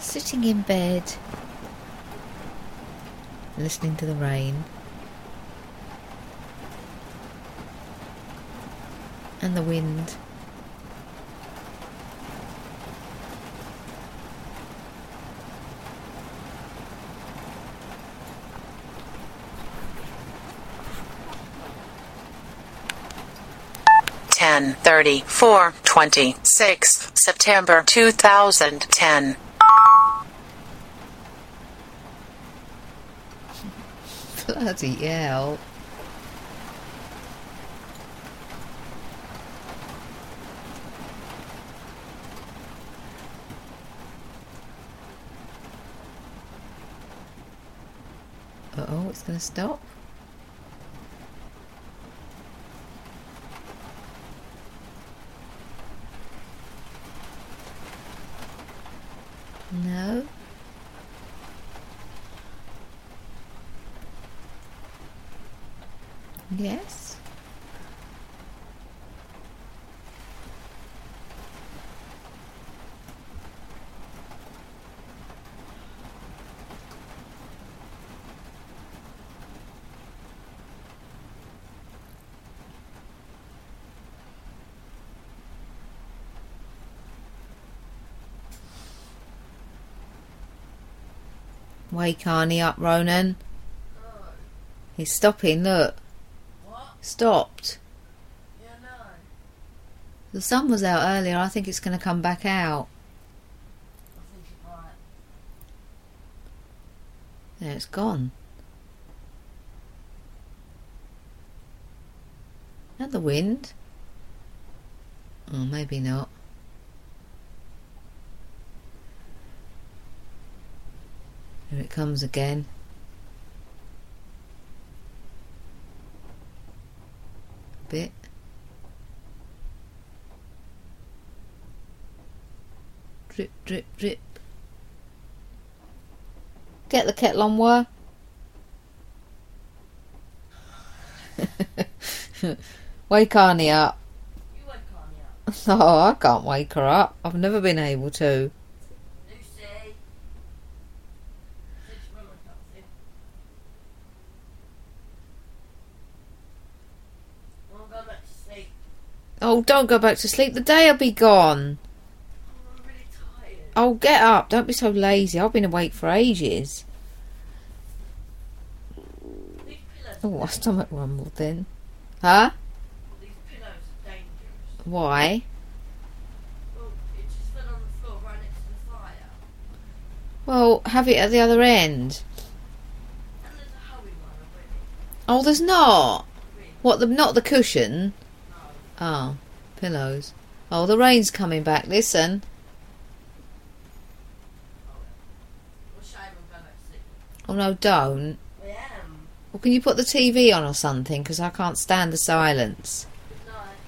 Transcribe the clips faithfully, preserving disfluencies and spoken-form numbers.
Sitting in bed, listening to the rain and the wind. ten thirty-four twenty-six September two thousand ten. Bloody hell. Uh-oh, it's going to stop. No. Yes. Wake Arnie up, Ronan. No. He's stopping, look. What? Stopped. Yeah, no. The sun was out earlier. I think it's going to come back out. I think it might. There, it's gone. And the wind? Oh, maybe not. Here it comes again. A bit. Drip, drip, drip. Get the kettle on, were. Wake Arnie up. You wake Arnie up. Oh, I can't wake her up. I've never been able to. Lucy. Six women comes in. I'm going back to sleep. Oh, don't go back to sleep. The day'll be gone. I'm really tired. Oh, get up. Don't be so lazy. I've been awake for ages. These pillows Oh, are my stomach rumbled then. Huh? These pillows are dangerous. Why? Well, it just fell on the floor right next to the fire. Well, have it at the other end. And there's a hoey one already. Oh, there's not. Really? What, the not the cushion? No. Oh, pillows. Oh, the rain's coming back. Listen. We'll shave and go back to sleep. Oh, no, don't. I am. Well, can you put the T V on or something? Because I can't stand the silence. Good night.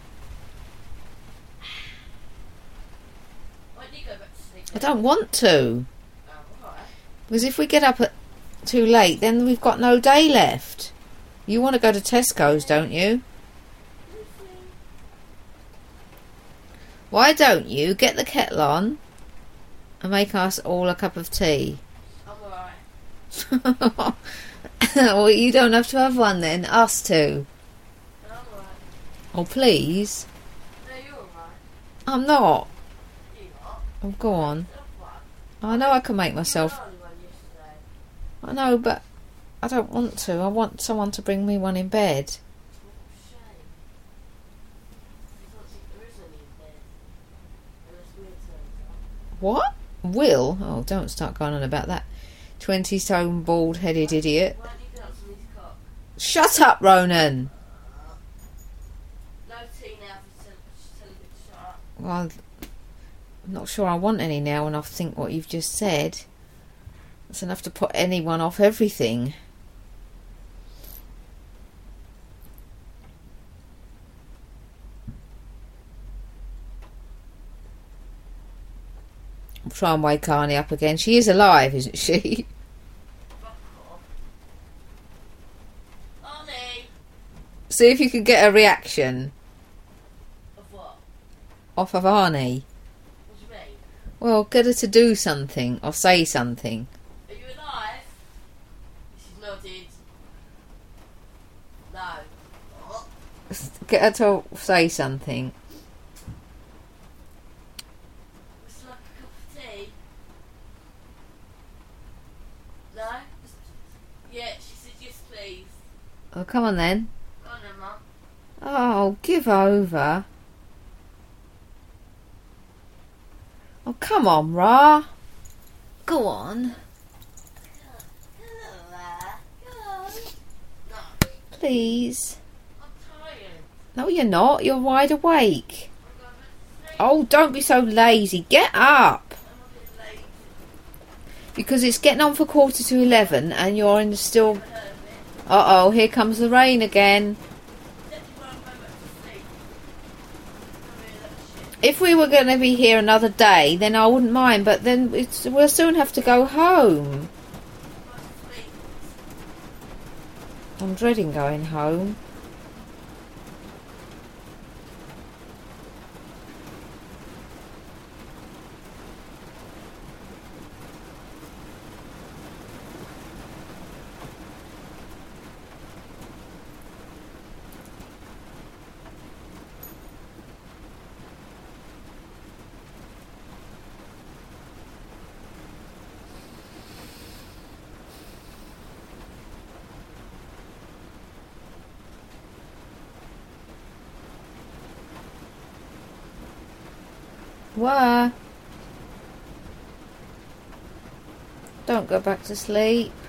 Why do you go back to sleep? I don't want to. Oh, alright. Because if we get up at too late, then we've got no day left. You want to go to Tesco's, don't you? Why don't you get the kettle on and make us all a cup of tea? I'm alright. Well, you don't have to have one then. Us two. I'm alright. Oh, please. No, you're alright. I'm not. You're not. Oh, go on. Yourself one. I know I can make You were myself... the only one yesterday. I know, but I don't want to. I want someone to bring me one in bed. Oh, shame. I don't think there is any in bed. Unless we're turns up. What? Will? Oh, don't start going on about that twenty-stone bald-headed idiot. Why do you dance on his cock? Shut up, Ronan! No tea now for telling me to shut up. Well, I'm not sure I want any now when I think what you've just said. That's enough to put anyone off everything. I'll try and wake Arnie up again. She is alive, isn't she? Fuck off. Arnie! See if you can get a reaction Of what? off of Arnie. What do you mean? Well, get her to do something or say something. Are you alive? She's nodded. No. Get her to say something. Would you like a cup of tea? No? Yeah, she said yes, please. Oh, come on then. Go on then, Mum. Oh, give over. Oh, come on, Ra. Go on. Hello there. Go. No, Please. I'm tired. No, you're not. You're wide awake. I'm going to sleep. Oh, don't be so lazy. Get up. I'm a bit late. Because it's getting on for quarter to eleven and you're in the still... Heard it. Uh-oh, here comes the rain again. Said you won't go back to sleep. I mean, that's shit. If we were going to be here another day, then I wouldn't mind, but then it's, we'll soon have to go home. Go to sleep. I'm dreading going home. Where? Don't go back to sleep.